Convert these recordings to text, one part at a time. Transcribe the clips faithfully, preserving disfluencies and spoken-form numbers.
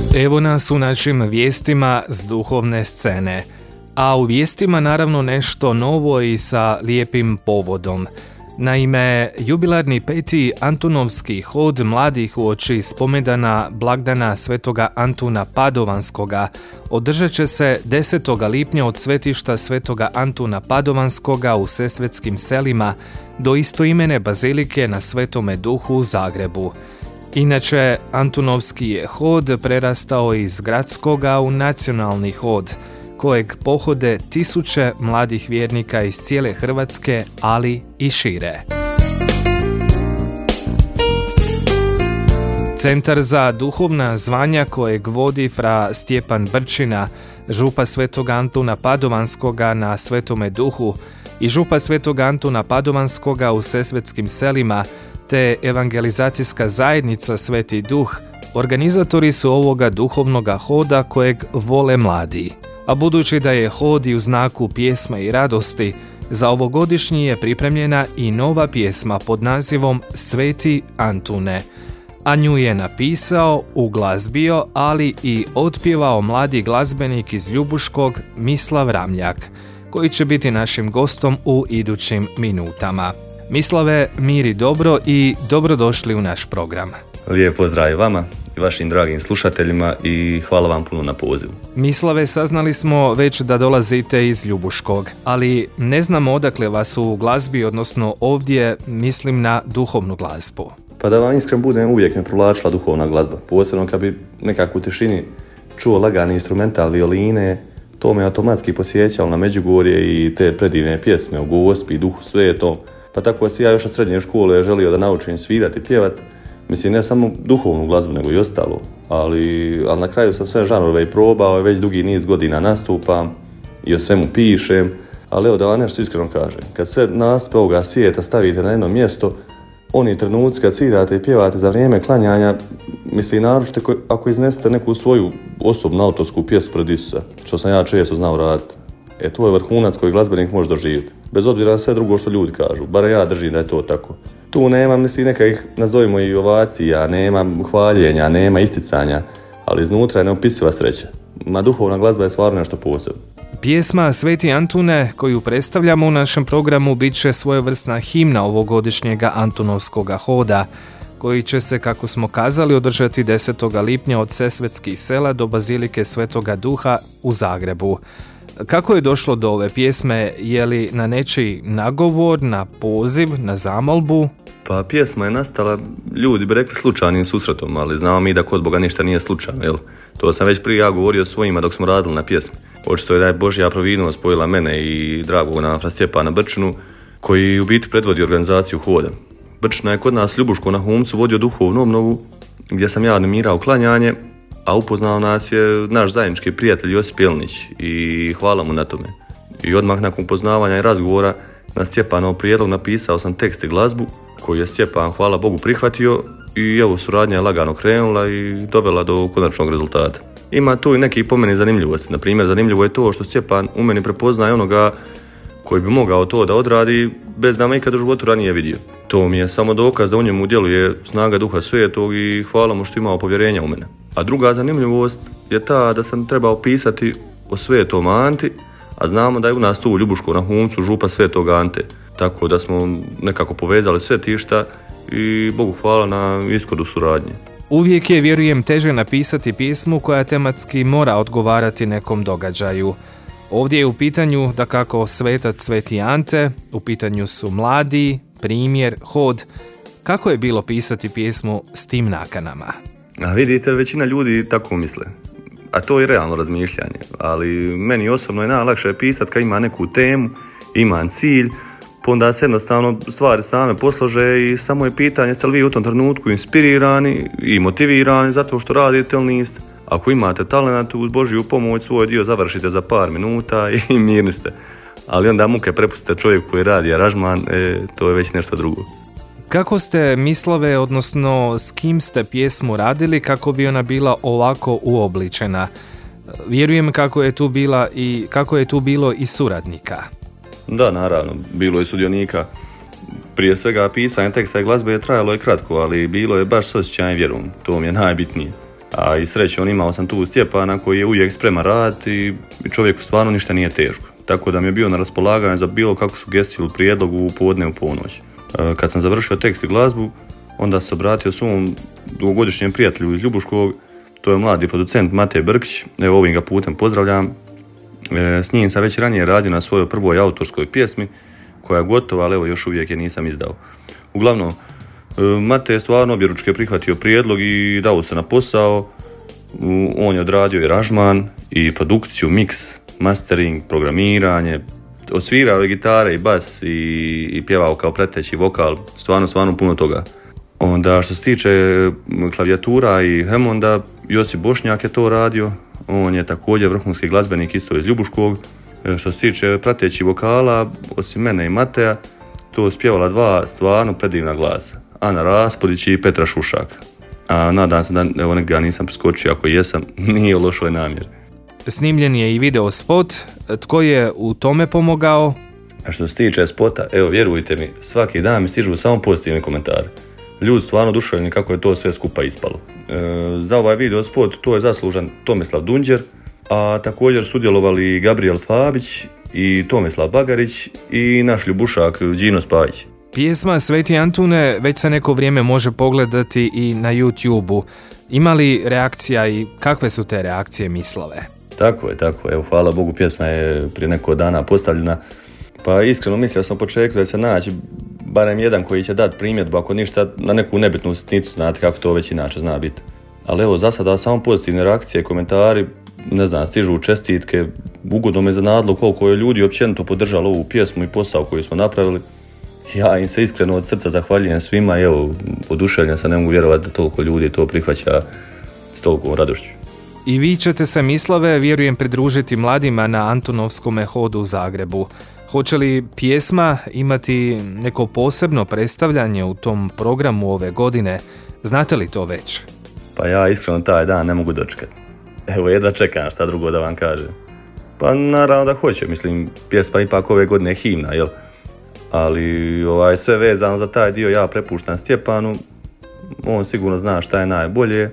Evo nas u našim vijestima s duhovne scene. A u vijestima naravno nešto novo i sa lijepim povodom. Naime, jubilarni peti Antunovski hod mladih uoči spomendana blagdana svetoga Antuna Padovanskoga održat će se desetog lipnja od svetišta svetoga Antuna Padovanskoga u Sesvetskim selima do istoimene bazilike na Svetome Duhu u Zagrebu. Inače, Antunovski je hod prerastao iz gradskoga u nacionalni hod, kojeg pohode tisuće mladih vjernika iz cijele Hrvatske, ali i šire. Centar za duhovna zvanja kojeg vodi fra Stjepan Brčina, župa svetog Antuna Padovanskoga na Svetome Duhu i župa svetog Antuna Padovanskoga u Sesvetskim selima, te evangelizacijska zajednica Sveti Duh, organizatori su ovoga duhovnoga hoda kojeg vole mladi. A budući da je hod i u znaku pjesme i radosti, za ovogodišnji je pripremljena i nova pjesma pod nazivom Sveti Antune, a nju je napisao, uglazbio, ali i otpjevao mladi glazbenik iz Ljubuškog Mislav Ramljak, koji će biti našim gostom u idućim minutama. Mislave, mir i dobro i dobrodošli u naš program. Lijep pozdrav i vama i vašim dragim slušateljima i hvala vam puno na pozivu. Mislave, saznali smo već da dolazite iz Ljubuškog, ali ne znamo odakle vas u glazbi, odnosno ovdje mislim na duhovnu glazbu. Pa da vam iskren budem, uvijek me provlačila duhovna glazba. Posebno kad bi nekako u tišini čuo lagane instrumental violine, to me automatski posjećalo na Međugorje i te predivne pjesme o Gospi, Duhu Svetom. Pa tako da si ja još od srednje škole želio da naučim svirati i pjevati. Mislim, ne samo duhovnu glazbu, nego i ostalo. Ali, ali na kraju sam sve žanrove i probao, već dugi niz godina nastupam i o svemu pišem. Ali evo da vam nešto iskreno kažem. Kad sve nastupe ovoga svijeta stavite na jedno mjesto, oni trenuci kad svirate i pjevate za vrijeme klanjanja, mislim, naročite ako iznesete neku svoju osobnu autorsku pjesmu pred Isusa, što sam ja često znao raditi. E, to je vrhunac koji glazbenik može doživjeti. Bez obzira na sve drugo što ljudi kažu. Bar ja držim da je to tako. Tu nema, mislim, nekakvih, nazovimo i ovacija, nema hvaljenja, nema isticanja, ali iznutra je neopisiva sreća. Ma duhovna glazba je stvarno nešto posebno. Pjesma Sveti Antune, koju predstavljamo u našem programu, bit će svojevrsna himna ovogodišnjega Antunovskoga hoda, koji će se, kako smo kazali, održati desetog lipnja od Sesvetskih sela do bazilike Svetoga Duha u Zagrebu. Kako je došlo do ove pjesme? Je li na nečiji nagovor, na poziv, na zamolbu? Pa pjesma je nastala, ljudi bi rekli, slučajnim susretom, ali znamo mi da kod Boga ništa nije slučajno, jel? To sam već prije ja govorio svojima dok smo radili na pjesmi. Očito je da je Božja providnost spojila mene i dragog nam fra Stjepana Brčinu, koji u biti predvodi organizaciju hoda. Brčina je kod nas Ljubuško na Humcu vodio duhovnu obnovu, gdje sam ja animirao klanjanje, a upoznao nas je naš zajednički prijatelj Josip Jelnić i hvala mu na tome. I odmah nakon upoznavanja i razgovora na Stjepanov prijedlog napisao sam tekst i glazbu, koju je Stjepan, hvala Bogu, prihvatio i evo suradnja je lagano krenula i dovela do konačnog rezultata. Ima tu i neki po meni zanimljivosti. Naprimjer, zanimljivo je to što Stjepan u meni prepoznaje onoga koji bi mogao to da odradi bez da me ikad u životu ranije vidio. To mi je samo dokaz da u njemu djeluje snaga Duha Svetog i hvala mu što imao povjerenja u mene. A druga zanimljivost je ta da sam trebao pisati o Svetom Anti, a znamo da je u nas tu u Ljubuško na Humcu župa Svetog Ante. Tako da smo nekako povezali svetišta i Bogu hvala na ishodu suradnje. Uvijek je, vjerujem, teže napisati pjesmu koja tematski mora odgovarati nekom događaju. Ovdje je u pitanju dakako svetac Sveti Ante, u pitanju su mladi, primjer, hod. Kako je bilo pisati pjesmu s tim nakanama? A vidite, većina ljudi tako misle. A to je realno razmišljanje. Ali meni osobno je najlakše pisati kad ima neku temu, ima cilj, pa onda se jednostavno stvari same poslože i samo je pitanje jeste li vi u tom trenutku inspirirani i motivirani zato što radite ili niste. Ako imate talent, uz Božju pomoć svoj dio završite za par minuta i mirni ste. Ali onda muke prepustite čovjeku koji radi aranžman, e, to je već nešto drugo. Kako ste, Mislave, odnosno s kim ste pjesmu radili kako bi ona bila ovako uobličena? Vjerujem kako je tu bila i kako je tu bilo i suradnika. Da, naravno, bilo je sudionika. Prije svega pisanje teksta i glazbe je trajalo je kratko, ali bilo je baš s osjećajem i vjerom. To mi je najbitnije. A i srećom imao sam tu Stjepana koji je uvijek spreman raditi i čovjeku stvarno ništa nije teško. Tako da mi je bio na raspolaganju za bilo kakvu sugestiju ili prijedlog u podne u ponoć. Kad sam završio tekst i glazbu, onda sam se obratio svom dugogodišnjem prijatelju iz Ljubuškog, to je mladi producent Matej Brkić, evo ovim ga putem pozdravljam. S njim sam već ranije radio na svojoj prvoj autorskoj pjesmi, koja je gotova, ali evo još uvijek je nisam izdao. Uglavnom, Matej je stvarno objeručke prihvatio prijedlog i dao se na posao. On je odradio i aranžman, i produkciju, miks, mastering, programiranje, odsvirao je gitare i bas i, i pjevao kao preteći vokal, stvarno, stvarno puno toga. Onda što se tiče klavijatura i Hemmonda, Josip Bošnjak je to radio, on je također vrhunski glazbenik isto iz Ljubuškog. Što se tiče pratećih vokala, osim mene i Mateja, to spjevala dva stvarno predivna glasa, Ana Raspodić i Petra Šušak. A nadam se da evo nekada nisam preskočio, ako jesam, nije u lošoj namjeri. Snimljen je i video spot, tko je u tome pomogao? A što se tiče spota, evo vjerujte mi, svaki dan mi stižu samo pozitivni komentari. Ljudi stvarno oduševljeni kako je to sve skupa ispalo. E, za ovaj video spot to je zaslužan Tomislav Dunđer, a također sudjelovali i Gabriel Fabić i Tomislav Bagarić i naš Ljubušak Đino Spajić. Pjesma Sveti Antune već se neko vrijeme može pogledati i na YouTube-u. Ima li reakcija i kakve su te reakcije Mislave? Tako je, tako je. Evo, hvala Bogu, pjesma je prije neko dana postavljena. Pa iskreno mislio sam u početku da će se naći barem jedan koji će dati primjedbu, ako ništa, na neku nebitnu sitnicu, znate kako to već inače zna biti. Ali evo, za sada samo pozitivne reakcije, komentari, ne znam, stižu čestitke, ugodno me iznenadilo koliko je ljudi općenito podržalo ovu pjesmu i posao koji smo napravili. Ja im se iskreno od srca zahvaljujem svima i evo, oduševljen sam, ne mogu vjerovati da toliko ljudi to prihvaća s tolikom radošću. I vi ćete se Mislave, vjerujem, pridružiti mladima na Antunovskom hodu u Zagrebu. Hoće li pjesma imati neko posebno predstavljanje u tom programu ove godine? Znate li to već? Pa ja iskreno taj dan ne mogu dočekati. Evo, jedva čekam šta drugo da vam kažem. Pa naravno da hoće, mislim, pjesma ipak ove godine je himna, jel? Ali ovaj, sve vezano za taj dio ja prepuštam Stjepanu, on sigurno zna šta je najbolje,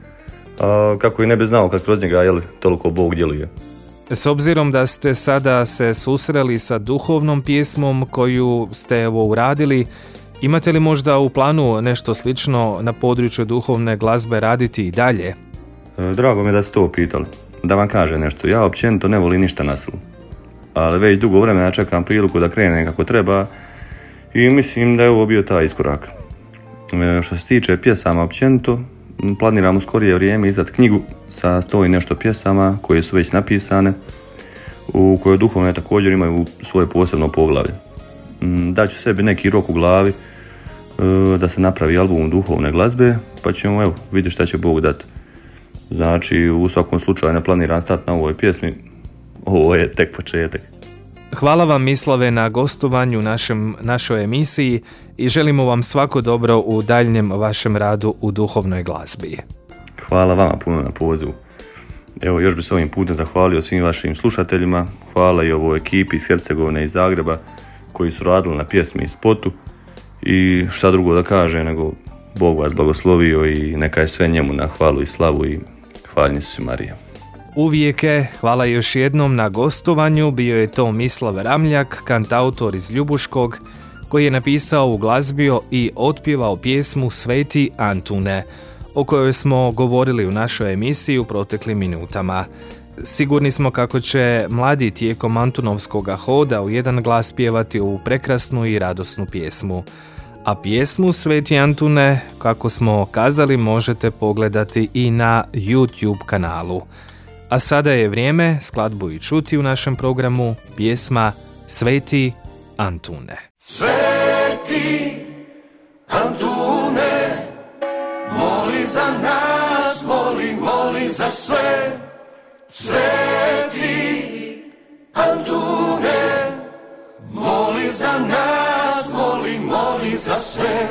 a kako i ne bi znao kad kroz njega jel, toliko Bog djeluje. S obzirom da ste sada se susreli sa duhovnom pjesmom koju ste evo uradili, imate li možda u planu nešto slično na području duhovne glazbe raditi i dalje? Drago mi je da ste to pitali. Da vam kažem nešto, ja općenito ne volim ništa na silu, ali već dugo vremena čekam priliku da krenem kako treba i mislim da je ovo bio taj iskorak. Što se tiče pjesama općenito, planiram u skorije vrijeme izdati knjigu sa sto i nešto pjesama koje su već napisane, u kojoj duhovne također imaju svoje posebno poglavlje. Daću sebi neki rok u glavi da se napravi album duhovne glazbe, pa ćemo evo vidjeti šta će Bog dati. Znači, u svakom slučaju ne planiram stati na ovoj pjesmi, ovo je tek početak. Hvala vam Mislave na gostovanju našem, našoj emisiji i želimo vam svako dobro u daljnjem vašem radu u duhovnoj glazbi. Hvala vama puno na pozivu. Evo, još bi se ovim putem zahvalio svim vašim slušateljima. Hvala i ovoj ekipi iz Hercegovine i Zagreba koji su radili na pjesmi i spotu. I šta drugo da kaže nego Bog vas blagoslovio i neka je sve njemu na hvalu i slavu i hvaljeni su Marija. Uvijeke, hvala još jednom na gostovanju, bio je to Mislav Ramljak, kantautor iz Ljubuškog, koji je napisao, uglazbio i otpjevao pjesmu Sveti Antune, o kojoj smo govorili u našoj emisiji u proteklim minutama. Sigurni smo kako će mladi tijekom Antunovskog hoda u jedan glas pjevati ovu prekrasnu i radosnu pjesmu. A pjesmu Sveti Antune, kako smo kazali, možete pogledati i na YouTube kanalu. A sada je vrijeme skladbu i čuti u našem programu pjesma Sveti Antune. Sveti Antune, moli za nas, moli, moli za sve. Sveti Antune, moli za nas, moli, moli za sve.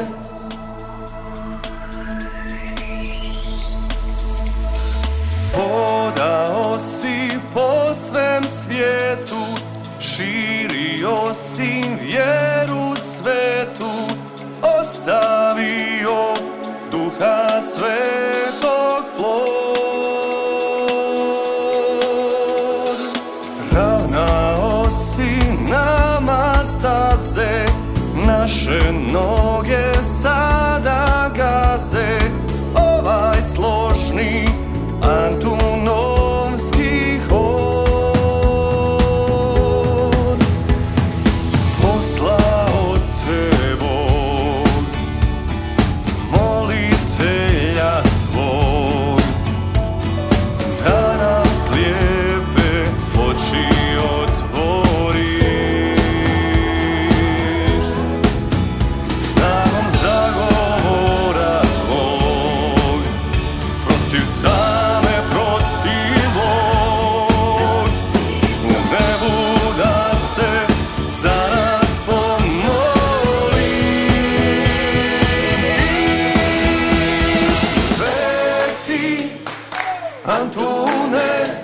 Hodao si po svem svijetu, širio si vjeru svetu, ostavio Duha Svetog plod. protiv tame, protiv zlog. U nebu da se za nas pomoliš. Sveti Antune,